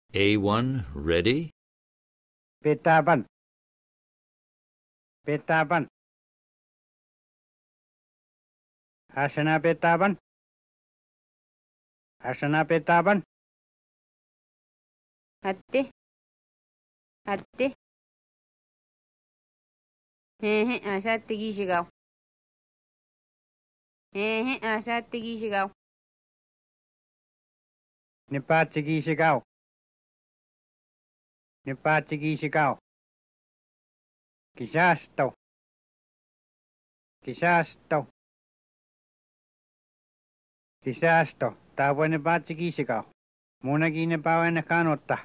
A1, ready? Petaban. Petaban. Hasana petaban. Hasana petaban. Hatti. Hatti. Asaatti giishigaw. Asaatti giishigaw. Nipatigi sigaw. Nipatigi sigaw. Kisasto. Kisasto. Kisasto. Tavo nipatigi sigaw. Munagi nipawa na kanotta.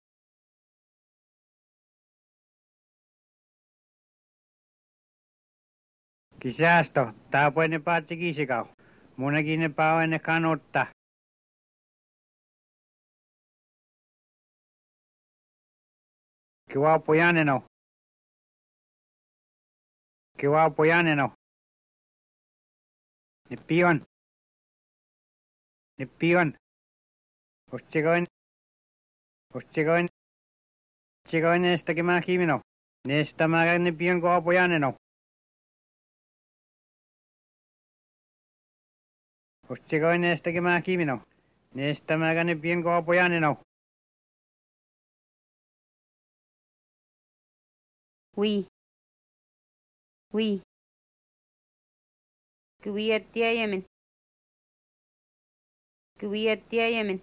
Kisasto. Tavo nipatigi sigaw. Munagi nipawa na kanotta. Kiwapo yaneno. Kiwapo yaneno. Nipiwan. Nipiwan. Ustigoin. Ustigoin. Ustigoin nesta kimakimino. Nesta maga nipiwan kiwapo yaneno. Ustigoin nesta kimakimino. Nesta maga nipiwan kiwapo yaneno. Oui. Oui. Kuwiyattiya yemin. Kuwiyattiya yemin.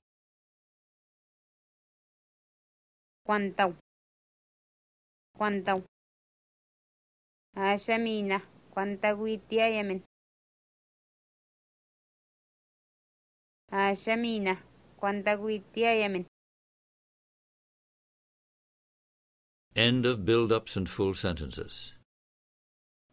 Kwantaw. Kwantaw. Ashamina. Kwantaguittiya yemin. Ashamina. Kwantaguittiya yemin. End of build-ups and full sentences.